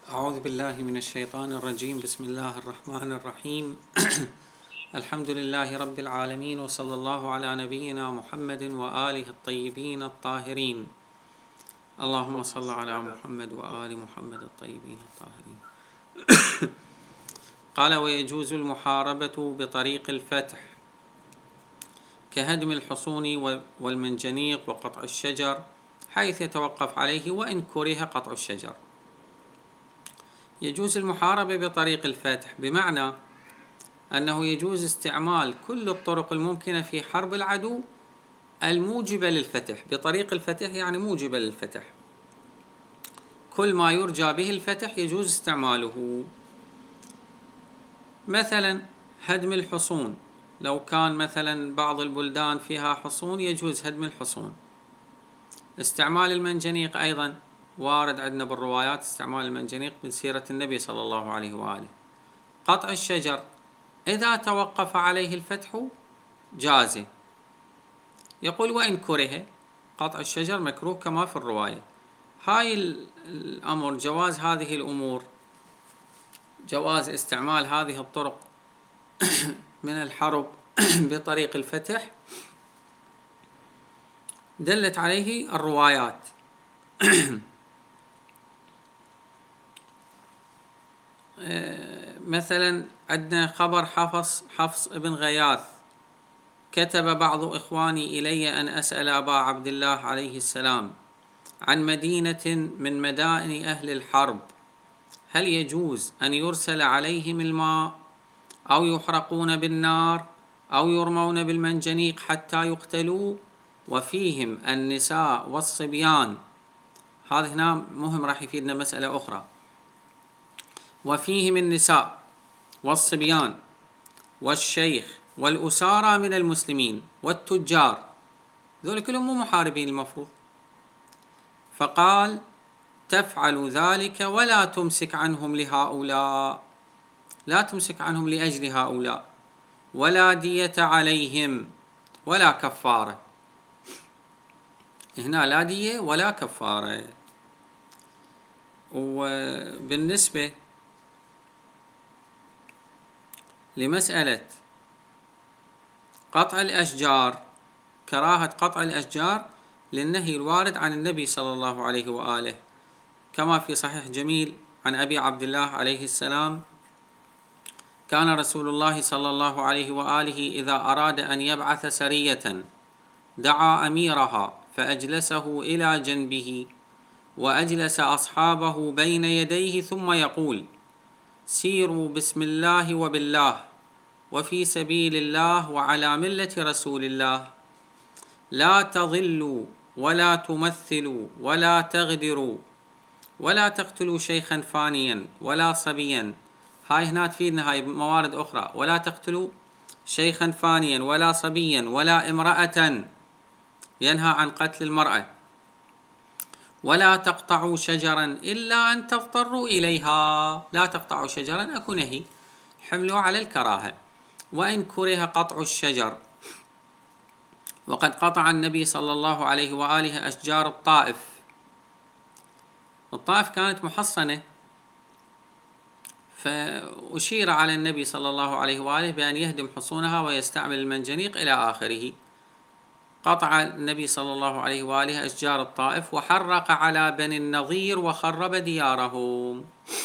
أعوذ بالله من الشيطان الرجيم. بسم الله الرحمن الرحيم. الحمد لله رب العالمين، وصلى الله على نبينا محمد وآله الطيبين الطاهرين. اللهم صل على محمد وآل محمد الطيبين الطاهرين. قال: ويجوز المحاربة بطريق الفتح كهدم الحصون والمنجنيق وقطع الشجر، حيث يتوقف عليه وإن كره قطع الشجر. يجوز المحاربة بطريق الفتح بمعنى أنه يجوز استعمال كل الطرق الممكنة في حرب العدو الموجبة للفتح. بطريق الفتح يعني موجبة للفتح، كل ما يرجى به الفتح يجوز استعماله. مثلا هدم الحصون، لو كان مثلا بعض البلدان فيها حصون يجوز هدم الحصون. استعمال المنجنيق أيضا وارد عندنا بالروايات استعمال المنجنيق من سيرة النبي صلى الله عليه وآله. قطع الشجر إذا توقف عليه الفتح جازه. يقول: وإن كره قطع الشجر مكروه كما في الرواية. هاي الأمر، جواز هذه الأمور، جواز استعمال هذه الطرق من الحرب بطريق الفتح، دلت عليه الروايات. مثلا عندنا خبر حفص ابن غياث: كتب بعض إخواني إلي أن أسأل أبا عبد الله عليه السلام عن مدينة من مدائن أهل الحرب، هل يجوز أن يرسل عليهم الماء أو يحرقون بالنار أو يرمون بالمنجنيق حتى يقتلوا، وفيهم النساء والصبيان. هذا هنا مهم، راح يفيدنا مسألة أخرى. وفيهم النساء والصبيان والشيخ والأسارى من المسلمين والتجار، ذول كلهم مو محاربين المفروض. فقال: تفعل ذلك ولا تمسك عنهم لهؤلاء، لا تمسك عنهم لأجل هؤلاء، ولا دية عليهم ولا كفارة. هنا لا دية ولا كفارة. وبالنسبة لمسألة قطع الأشجار، كراهة قطع الأشجار للنهي الوارد عن النبي صلى الله عليه وآله، كما في صحيح جميل عن أبي عبد الله عليه السلام: كان رسول الله صلى الله عليه وآله إذا أراد أن يبعث سرية دعا أميرها فأجلسه إلى جنبه وأجلس أصحابه بين يديه، ثم يقول: سيروا بسم الله وبالله وفي سبيل الله وعلى ملة رسول الله، لا تضلوا ولا تمثلوا ولا تغدروا ولا تقتلوا شيخا فانيا ولا صبيا. هاي هنا تفيدنا هاي موارد أخرى: ولا تقتلوا شيخا فانيا ولا صبيا ولا امرأة، ينهى عن قتل المرأة. ولا تقطعوا شجرا إلا أن تضطروا إليها، لا تقطعوا شجرا أكو نهي، حملوا على الكراهة. وإن كره قطع الشجر، وقد قطع النبي صلى الله عليه وآله أشجار الطائف. الطائف كانت محصنة، فأشير على النبي صلى الله عليه وآله بأن يهدم حصونها ويستعمل المنجنيق إلى آخره. قطع النبي صلى الله عليه وآله أشجار الطائف وحرق على بني النضير وخرب ديارهم.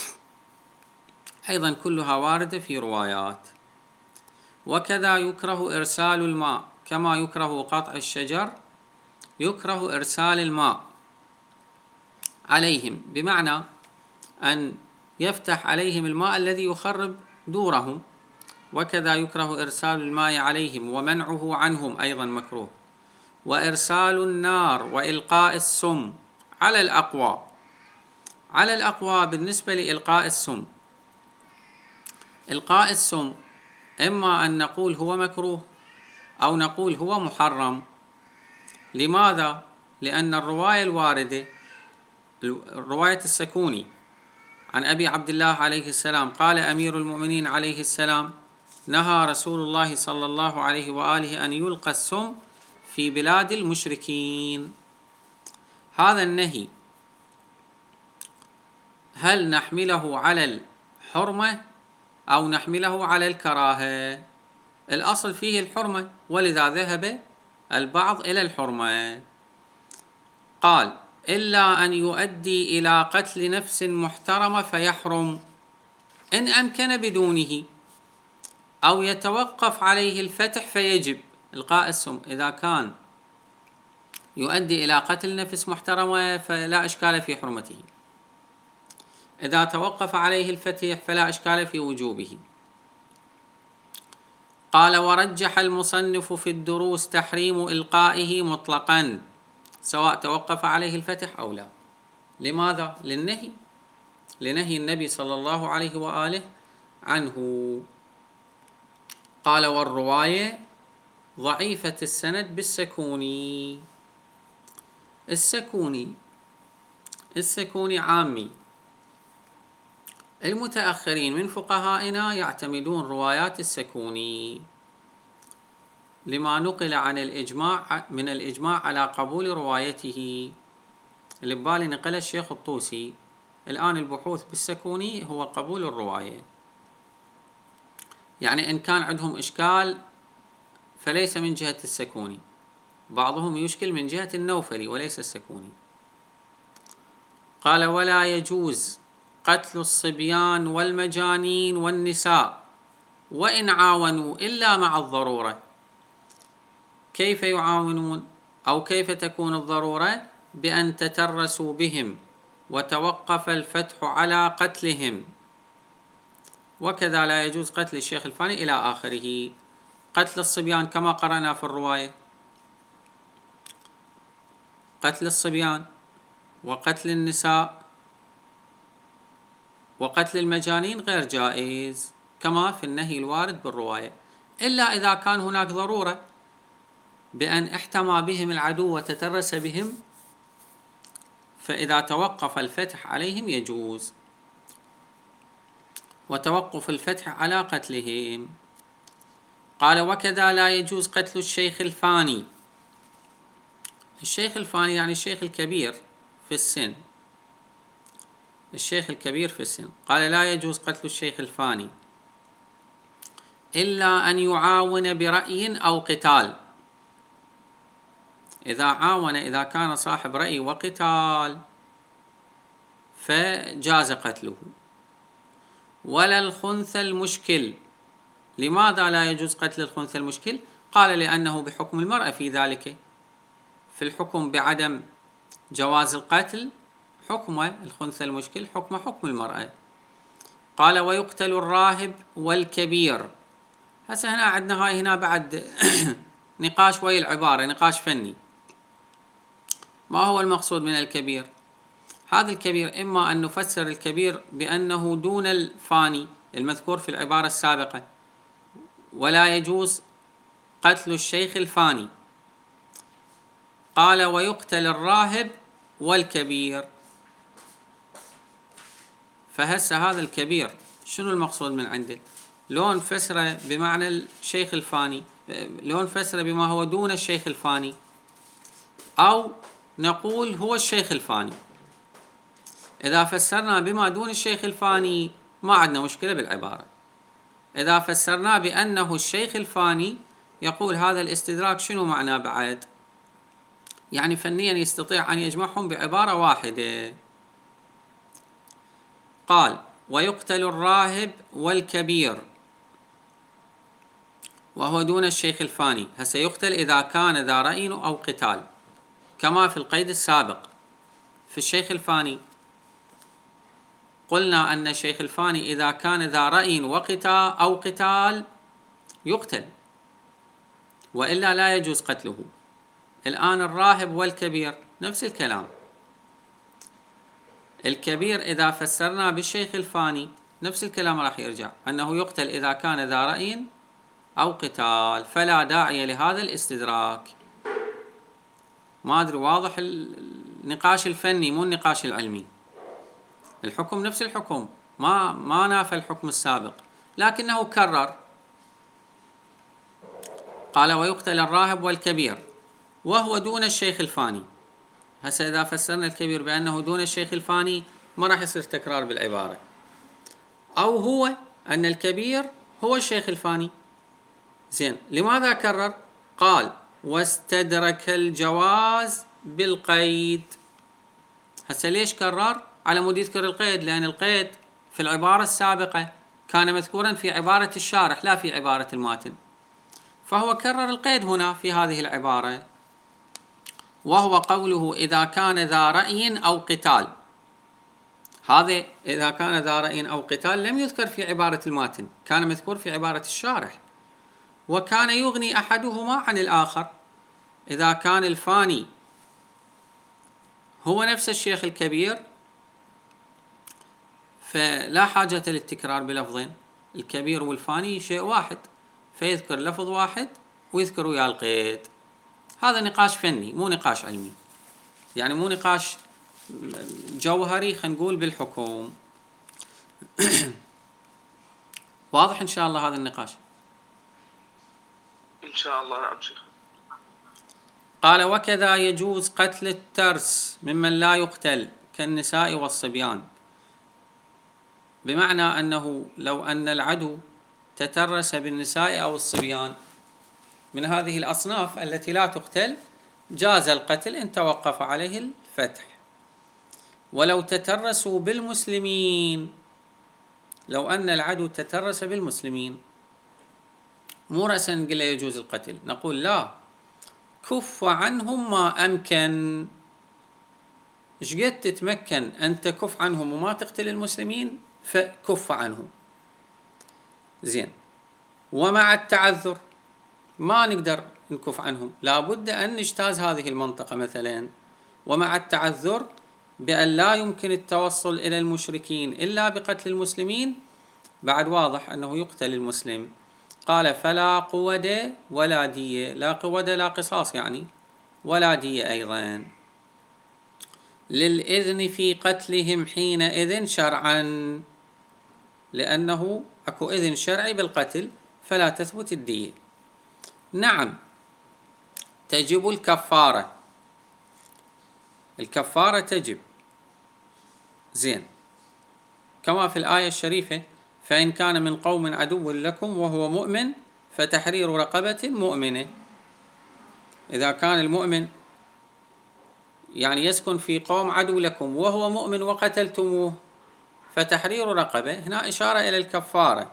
أيضا كلها واردة في روايات. وكذا يكره إرسال الماء، كما يكره قطع الشجر يكره إرسال الماء عليهم، بمعنى أن يفتح عليهم الماء الذي يخرب دورهم. وكذا يكره إرسال الماء عليهم ومنعه عنهم، أيضا مكروه. وإرسال النار وإلقاء السم على الأقوى. على الأقوى بالنسبة لإلقاء السم، إلقاء السم إما أن نقول هو مكروه أو نقول هو محرم. لماذا؟ لأن الرواية الواردة، رواية السكوني عن أبي عبد الله عليه السلام قال: أمير المؤمنين عليه السلام: نهى رسول الله صلى الله عليه وآله أن يلقى السم في بلاد المشركين. هذا النهي هل نحمله على الحرمة أو نحمله على الكراهة؟ الأصل فيه الحرمة، ولذا ذهب البعض إلى الحرمة. قال: إلا أن يؤدي إلى قتل نفس محترمة فيحرم إن أمكن بدونه، أو يتوقف عليه الفتح فيجب إلقاء السم. إذا كان يؤدي إلى قتل نفس محترمة فلا إشكال في حرمته، إذا توقف عليه الفتح فلا إشكال في وجوبه. قال: ورجح المصنف في الدروس تحريم إلقائه مطلقا سواء توقف عليه الفتح أو لا. لماذا؟ لنهي النبي صلى الله عليه وآله عنه. قال: والرواية ضعيفة السند بالسكوني. السكوني عامي. المتأخرين من فقهائنا يعتمدون روايات السكوني لما نقل عن الإجماع على قبول روايته. اللي ببالي نقل الشيخ الطوسي. الآن البحوث بالسكوني هو قبول الرواية، يعني إن كان عندهم إشكال فليس من جهة السكوني، بعضهم يشكل من جهة النوفلي وليس السكوني. قال: ولا يجوز قتل الصبيان والمجانين والنساء وإن عاونوا إلا مع الضرورة. كيف يعاونون؟ أو كيف تكون الضرورة؟ بأن تترسوا بهم وتوقف الفتح على قتلهم. وكذا لا يجوز قتل الشيخ الفاني إلى آخره. قتل الصبيان كما قرأنا في الرواية، قتل الصبيان وقتل النساء وقتل المجانين غير جائز كما في النهي الوارد بالرواية، إلا إذا كان هناك ضرورة بأن احتمى بهم العدو وتترس بهم، فإذا توقف الفتح عليهم يجوز، وتوقف الفتح على قتلهم. قال: وكذا لا يجوز قتل الشيخ الفاني. الشيخ الفاني يعني الشيخ الكبير في السن. الشيخ الكبير في السن. قال: لا يجوز قتل الشيخ الفاني إلا أن يعاون برأي أو قتال. إذا عاون، إذا كان صاحب رأي وقتال فجاز قتله. ولا الخنث المشكل. لماذا لا يجوز قتل الخنث المشكل؟ قال: لأنه بحكم المرأة في ذلك، في الحكم بعدم جواز القتل حكم الخنث المشكل حكم المرأة. قال: ويقتل الراهب والكبير. هسه هنا عندنا هنا بعد نقاش ويا العبارة، نقاش فني. ما هو المقصود من الكبير؟ هذا الكبير إما أن نفسر الكبير بأنه دون الفاني المذكور في العبارة السابقة، ولا يجوز قتل الشيخ الفاني. قال: ويقتل الراهب والكبير. فهسه هذا الكبير شنو المقصود من عنده؟ لو نفسره بمعنى الشيخ الفاني، لو نفسره بما هو دون الشيخ الفاني، أو نقول هو الشيخ الفاني. إذا فسرنا بما دون الشيخ الفاني ما عندنا مشكلة بالعبارة. إذا فسرنا بأنه الشيخ الفاني يقول هذا الاستدراك شنو معناه بعد؟ يعني فنيا يستطيع أن يجمعهم بعبارة واحدة. قال: ويقتل الراهب والكبير وهو دون الشيخ الفاني. هسه يقتل إذا كان ذا رأي أو قتال، كما في القيد السابق. في الشيخ الفاني قلنا أن الشيخ الفاني إذا كان ذا رأي وقتال أو قتال يقتل، وإلا لا يجوز قتله. الآن الراهب والكبير نفس الكلام. الكبير إذا فسرنا بالشيخ الفاني نفس الكلام راح يرجع أنه يقتل إذا كان ذا رأي أو قتال، فلا داعي لهذا الاستدراك. ما أدري واضح النقاش الفني مو النقاش العلمي. الحكم نفس الحكم، ما نافى الحكم السابق، لكنه كرر. قال: ويقتل الراهب والكبير وهو دون الشيخ الفاني. هسه إذا فسرنا الكبير بأنه دون الشيخ الفاني ما راح يصير تكرار بالعبارة. أو هو أن الكبير هو الشيخ الفاني. زين، لماذا كرر؟ قال واستدرك الجواز بالقيد. هسه ليش كرر؟ على مود يذكر القيد، لأن القيد في العبارة السابقة كان مذكورا في عبارة الشارح لا في عبارة الماتن، فهو كرر القيد هنا في هذه العبارة، وهو قوله إذا كان ذا رأي أو قتال. هذا إذا كان ذا رأي أو قتال لم يذكر في عبارة الماتن، كان مذكور في عبارة الشارح. وكان يغني أحدهما عن الآخر. إذا كان الفاني هو نفس الشيخ الكبير فلا حاجة للتكرار بلفظين، الكبير والفاني شيء واحد، فيذكر لفظ واحد ويذكر ويا القيد. هذا نقاش فني مو نقاش علمي، يعني مو نقاش جوهري خلينا نقول بالحكم. واضح إن شاء الله هذا النقاش؟ إن شاء الله. نعم شيخ. قال وكذا يجوز قتل الترس ممن لا يقتل كالنساء والصبيان، بمعنى أنه لو أن العدو تترس بالنساء أو الصبيان من هذه الأصناف التي لا تقتل جاز القتل إن توقف عليه الفتح. ولو تترسوا بالمسلمين، لو أن العدو تترس بالمسلمين مو رأسا نقول له يجوز القتل، نقول لا، كف عنهم ما أمكن. إيش قد تتمكن أن تكف عنهم وما تقتل المسلمين فكف عنهم. زين، ومع التعذر ما نقدر نكف عنهم، لابد أن نجتاز هذه المنطقة مثلا، ومع التعذر بأن لا يمكن التوصل إلى المشركين إلا بقتل المسلمين، بعد واضح أنه يقتل المسلم. قال فلا قود ولا دية، لا قود لا قصاص يعني، ولا دية أيضا، للإذن في قتلهم حينئذ شرعا، لأنه أكو إذن شرعي بالقتل فلا تثبت الدية. نعم تجب الكفارة، الكفارة تجب. زين، كما في الآية الشريفة فإن كان من قوم عدو لكم وهو مؤمن فتحرير رقبة مؤمنة. إذا كان المؤمن يعني يسكن في قوم عدو لكم وهو مؤمن وقتلتموه فتحرير رقبة، هنا إشارة إلى الكفارة.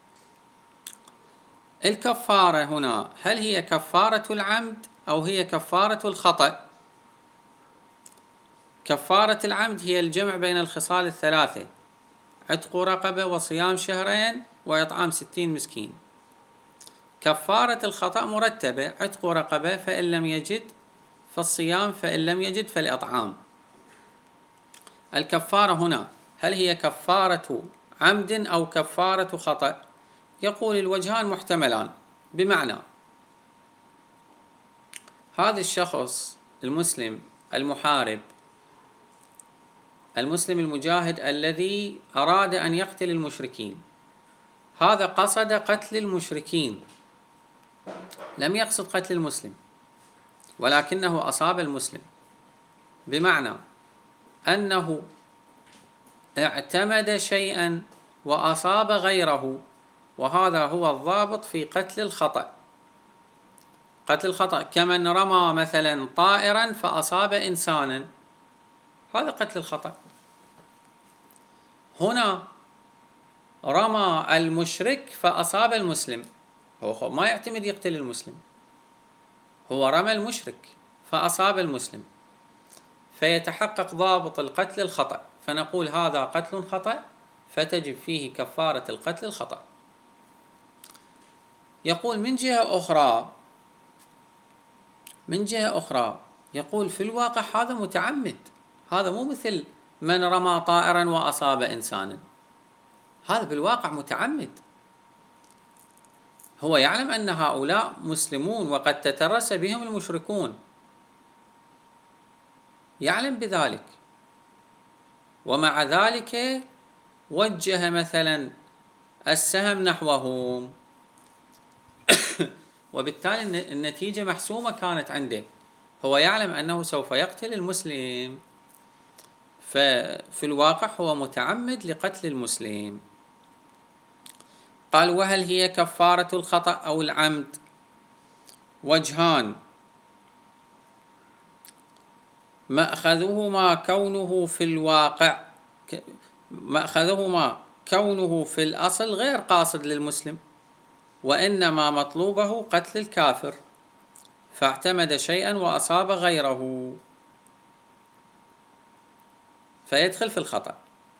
الكفارة هنا هل هي كفارة العمد أو هي كفارة الخطأ؟ كفارة العمد هي الجمع بين الخصال الثلاثة: عتق رقبة وصيام شهرين وإطعام 60 مسكين. كفارة الخطأ مرتبة: عتق رقبة فإن لم يجد فالصيام، فإن لم يجد فالإطعام. الكفارة هنا هل هي كفارة عمد أو كفارة خطأ؟ يقول الوجهان محتملان، بمعنى هذا الشخص المسلم المحارب المسلم المجاهد الذي أراد أن يقتل المشركين، هذا قصد قتل المشركين، لم يقصد قتل المسلم، ولكنه أصاب المسلم، بمعنى أنه اعتمد شيئا وأصاب غيره، وهذا هو الضابط في قتل الخطأ. قتل الخطأ كمن رمى مثلا طائرا فأصاب إنسانا، هذا قتل الخطأ. هنا رمى المشرك فأصاب المسلم، هو ما يعتمد يقتل المسلم، هو رمى المشرك فأصاب المسلم، فيتحقق ضابط القتل الخطأ، فنقول هذا قتل خطأ فتجب فيه كفارة القتل الخطأ. يقول من جهة أخرى يقول في الواقع هذا متعمد، هذا مو مثل من رمى طائرا وأصاب إنسانا، هذا بالواقع متعمد، هو يعلم أن هؤلاء مسلمون وقد تترس بهم المشركون، يعلم بذلك، ومع ذلك وجه مثلا السهم نحوهم، وبالتالي النتيجة محسومة كانت عنده، هو يعلم أنه سوف يقتل المسلم، ففي الواقع هو متعمد لقتل المسلم. قال: وهل هي كفارة الخطأ أو العمد؟ وجهان: مأخذهما كونه في الواقع مأخذهما كونه في الأصل غير قاصد للمسلم، وإنما مطلوبه قتل الكافر، فاعتمد شيئا وأصاب غيره، فيدخل في الخطأ.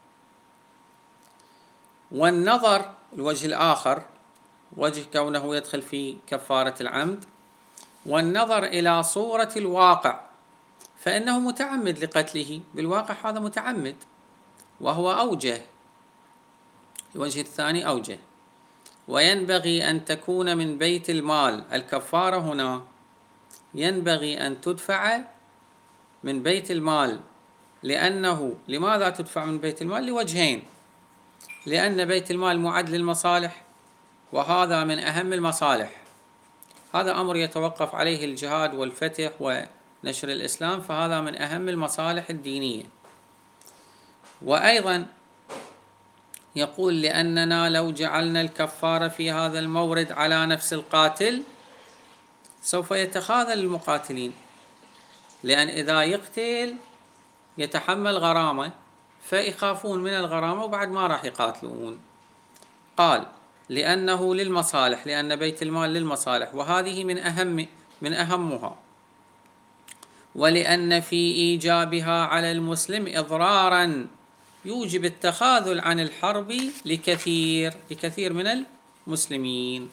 والنظر، الوجه الآخر، وجه كونه يدخل في كفارة العمد، والنظر إلى صورة الواقع، فإنه متعمد لقتله، بالواقع هذا متعمد، وهو أوجه. الوجه الثاني أوجه. وينبغي أن تكون من بيت المال. الكفارة هنا ينبغي أن تدفع من بيت المال، لأنه لماذا تدفع من بيت المال؟ لوجهين: لأن بيت المال معد للمصالح، وهذا من أهم المصالح. هذا أمر يتوقف عليه الجهاد والفتح ونشر الإسلام، فهذا من أهم المصالح الدينية. وأيضا يقول: لأننا لو جعلنا الكفارة في هذا المورد على نفس القاتل سوف يتخاذل المقاتلين، لأن إذا يقتل يتحمل غرامة، فيخافون من الغرامة وبعد ما راح يقاتلون. قال: لأنه للمصالح، لأن بيت المال للمصالح، وهذه من أهمها. ولأن في إيجابها على المسلم إضرارا يوجب التخاذل عن الحرب لكثير من المسلمين.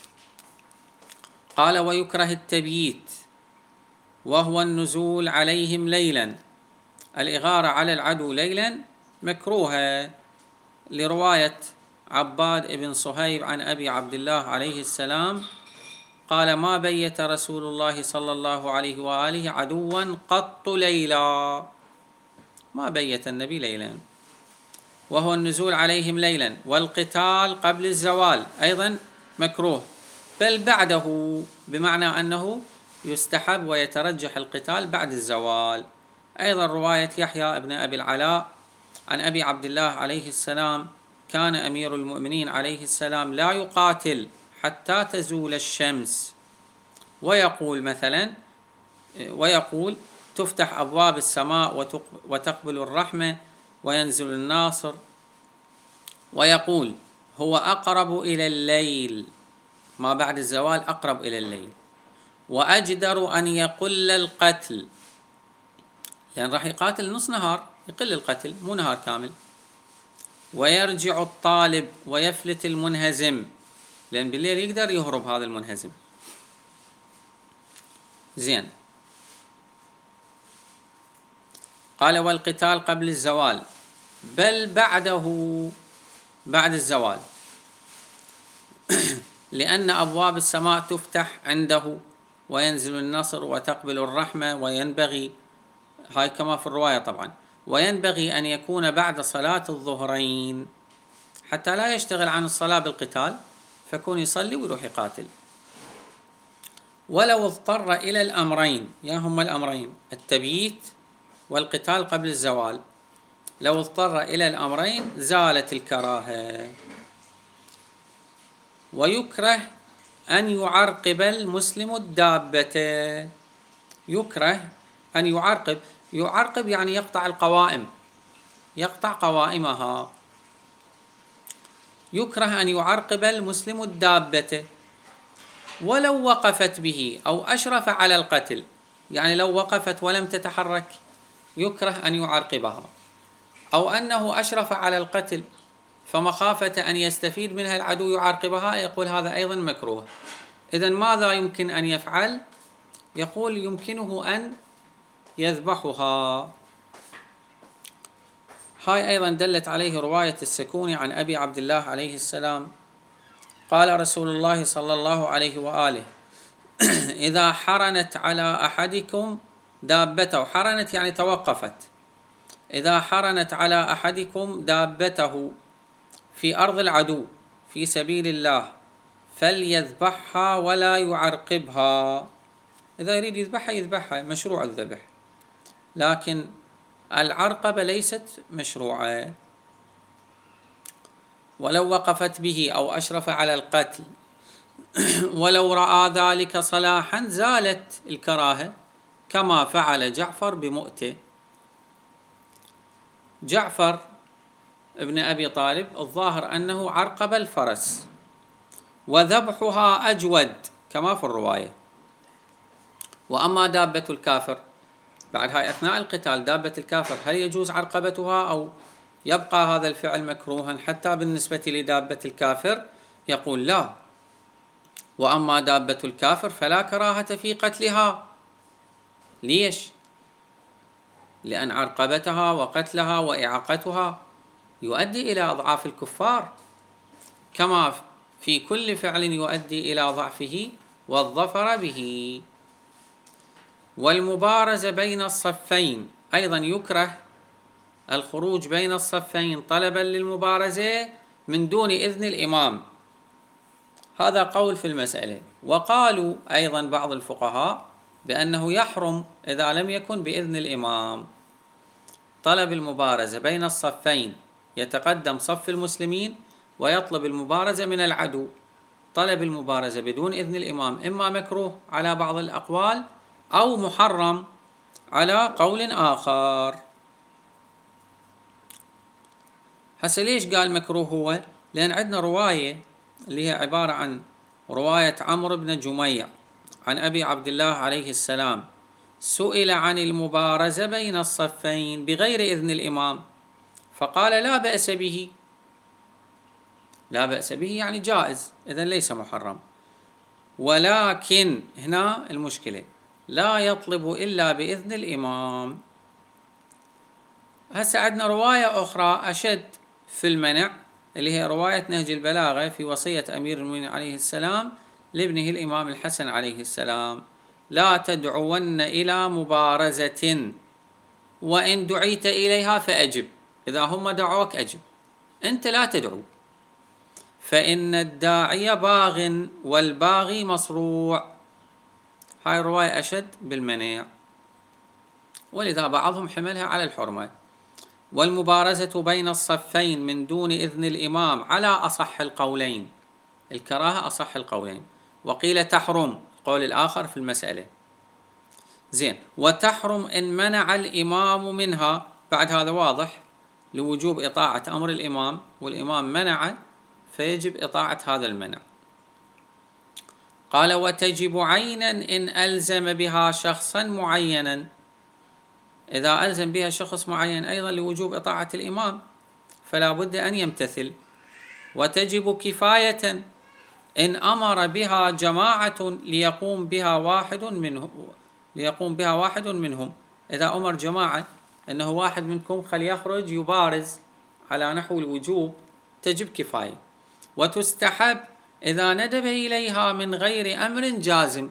قال: ويكره التبييت، وهو النزول عليهم ليلا. الإغارة على العدو ليلا مكروهة، لرواية عباد بن صهيب عن أبي عبد الله عليه السلام قال: ما بيت رسول الله صلى الله عليه وآله عدوا قط ليلا، ما بيت النبي ليلا، وهو النزول عليهم ليلا. والقتال قبل الزوال أيضا مكروه، بل بعده، بمعنى أنه يستحب ويترجح القتال بعد الزوال. أيضا رواية يحيى ابن أبي العلاء عن أبي عبد الله عليه السلام: كان أمير المؤمنين عليه السلام لا يقاتل حتى تزول الشمس، ويقول تفتح أبواب السماء وتقبل الرحمة وينزل الناصر، ويقول: هو أقرب إلى الليل، ما بعد الزوال أقرب إلى الليل، وأجدر أن يقل القتل، يعني راح يقاتل نص نهار، يقل القتل مو نهار كامل. ويرجع الطالب ويفلت المنهزم، لأن بالليل يقدر يهرب هذا المنهزم. زين. قال: والقتال قبل الزوال، بل بعده، بعد الزوال، لأن أبواب السماء تفتح عنده وينزل النصر وتقبل الرحمة، وينبغي، هاي كما في الرواية طبعا، وينبغي أن يكون بعد صلاة الظهرين حتى لا يشتغل عن الصلاة بالقتال، فيكون يصلي ويروح يقاتل. ولو اضطر إلى الأمرين، يا هم الأمرين التبييت والقتال قبل الزوال، لو اضطر إلى الأمرين زالت الكراهة. ويكره أن يعرقب المسلم الدابة. يكره أن يعرقب يعني يقطع القوائم، يقطع قوائمها. يكره أن يعرقب المسلم الدابة ولو وقفت به أو أشرف على القتل، يعني لو وقفت ولم تتحرك يكره أن يعرقبها، أو أنه أشرف على القتل فمخافة أن يستفيد منها العدو يعرقبها، يقول هذا أيضا مكروه. إذن ماذا يمكن أن يفعل؟ يقول يمكنه أن يذبحها. هاي أيضا دلت عليه رواية السكوني عن أبي عبد الله عليه السلام قال رسول الله صلى الله عليه وآله: إذا حرنت على أحدكم دابته، حرنت يعني توقفت، إذا حرنت على أحدكم دابته في أرض العدو في سبيل الله فليذبحها ولا يعرقبها. إذا يريد يذبحها مشروع الذبح، لكن العرقبة ليست مشروعة، ولو وقفت به أو أشرف على القتل ولو رأى ذلك صلاحا زالت الكراهة، كما فعل جعفر بمؤتة. جعفر ابن أبي طالب الظاهر أنه عرقب الفرس، وذبحها أجود كما في الرواية. وأما دابة الكافر، بعد هاي أثناء القتال دابة الكافر هل يجوز عرقبتها أو يبقى هذا الفعل مكروها حتى بالنسبة لدابة الكافر؟ يقول لا، وأما دابة الكافر فلا كراهة في قتلها. ليش؟ لأن عرقبتها وقتلها وإعاقتها يؤدي إلى أضعاف الكفار، كما في كل فعل يؤدي إلى ضعفه والظفر به. والمبارزة بين الصفين أيضا يكره الخروج بين الصفين طلبا للمبارزة من دون إذن الإمام، هذا قول في المسألة. وقالوا أيضا بعض الفقهاء بأنه يحرم إذا لم يكن بإذن الإمام طلب المبارزة بين الصفين، يتقدم صف المسلمين ويطلب المبارزة من العدو. طلب المبارزة بدون إذن الإمام إما مكروه على بعض الأقوال أو محرم على قول آخر. هسه ليش قال مكروه هو؟ لأن عندنا رواية اللي هي عبارة عن رواية عمرو بن جميع عن أبي عبد الله عليه السلام، سئل عن المبارزة بين الصفين بغير إذن الإمام فقال لا بأس به. لا بأس به يعني جائز، إذن ليس محرم. ولكن هنا المشكلة لا يطلب إلا بإذن الإمام. هسه عندنا رواية أخرى أشد في المنع اللي هي رواية نهج البلاغة في وصية أمير المؤمنين عليه السلام لابنه الإمام الحسن عليه السلام: لا تدعون إلى مبارزة وإن دعيت إليها فأجب. إذا هم دعوك أجب، أنت لا تدعو، فإن الداعي باغ والباغي مصروع. هاي الرواية أشد بالمنع، ولذا بعضهم حملها على الحرمة. والمبارزة بين الصفين من دون إذن الإمام على أصح القولين، الكراهة أصح القولين، وقيل تحرم القول الآخر في المسألة. زين، وتحرم إن منع الإمام منها، بعد هذا واضح لوجوب إطاعة أمر الإمام، والإمام منع فيجب إطاعة هذا المنع. قال وتجب عينا إن ألزم بها شخصا معينا، إذا ألزم بها شخص معين أيضا لوجوب إطاعة الإمام فلا بد أن يمتثل. وتجب كفاية إن أمر بها جماعة ليقوم بها واحد منهم، إذا أمر جماعة أنه واحد منكم يخرج يبارز على نحو الوجوب تجب كفاية. وتستحب إذا ندب إليها من غير أمر جازم،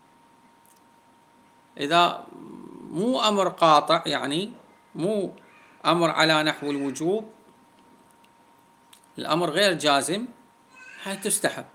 إذا مو أمر قاطع يعني مو أمر على نحو الوجوب، الأمر غير جازم، هاي تستحب.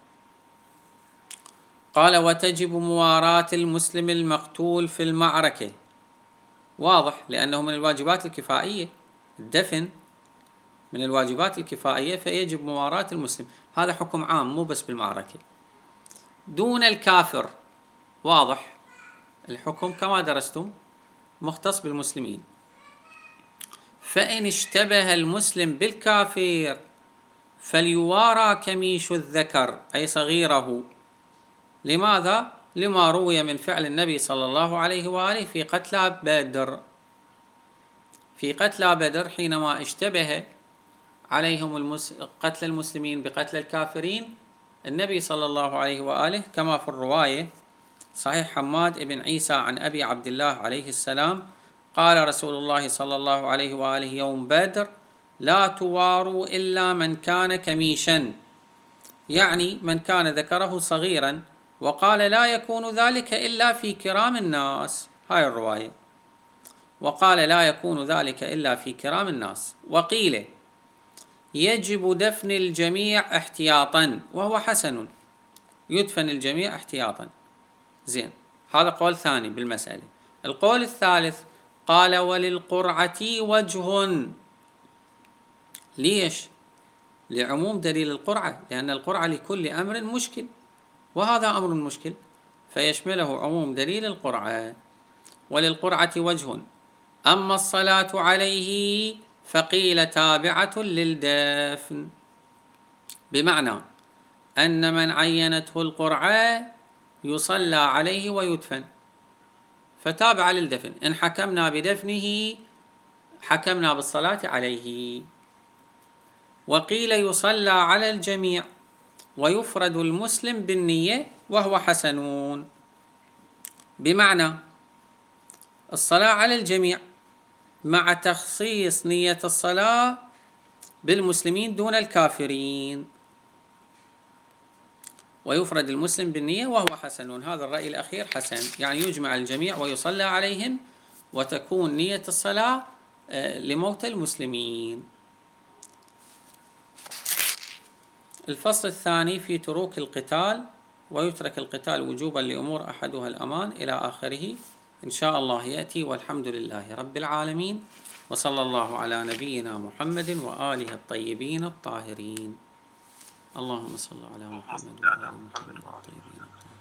قال وتجب مواراة المسلم المقتول في المعركة، واضح لأنه من الواجبات الكفائية، الدفن من الواجبات الكفائية فيجب مواراة المسلم، هذا حكم عام مو بس بالمعركة. دون الكافر واضح الحكم كما درستم مختص بالمسلمين. فإن اشتبه المسلم بالكافر فليوارى كميش الذكر أي صغيره. لماذا؟ لما روي من فعل النبي صلى الله عليه وآله في قتلى بدر. في قتلى بدر حينما اشتبه عليهم قتل المسلمين بقتل الكافرين، النبي صلى الله عليه وآله كما في الرواية صحيح حماد بن عيسى عن أبي عبد الله عليه السلام قال رسول الله صلى الله عليه وآله يوم بدر: لا تواروا إلا من كان كميشا، يعني من كان ذكره صغيرا، وقال لا يكون ذلك إلا في كرام الناس، هاي الرواية، وقال لا يكون ذلك إلا في كرام الناس. وقيل يجب دفن الجميع احتياطا، وهو حسن، يدفن الجميع احتياطا. زين، هذا قول ثاني بالمسألة. القول الثالث قال وللقرعة وجه. ليش؟ لعموم دليل القرعة، لأن القرعة لكل أمر مشكل، وهذا أمر مشكل فيشمله عموم دليل القرعة. وللقرعة وجه. أما الصلاة عليه فقيل تابعة للدفن، بمعنى أن من عينته القرعة يصلى عليه ويدفن، فتابع للدفن. إن حكمنا بدفنه حكمنا بالصلاة عليه. وقيل يصلى على الجميع ويفرد المسلم بالنية وهو حسنون، بمعنى الصلاة على الجميع مع تخصيص نية الصلاة بالمسلمين دون الكافرين، ويفرد المسلم بالنية وهو حسن. هذا الرأي الأخير حسن، يعني يجمع الجميع ويصلى عليهم وتكون نية الصلاة لموت المسلمين. الفصل الثاني في تروك القتال، ويترك القتال وجوبا لأمور أحدها الأمان إلى آخره، إن شاء الله يأتي. والحمد لله رب العالمين، وصلى الله على نبينا محمد وآله الطيبين الطاهرين. اللهم صل على محمد وآل محمد الطيبين الطاهرين.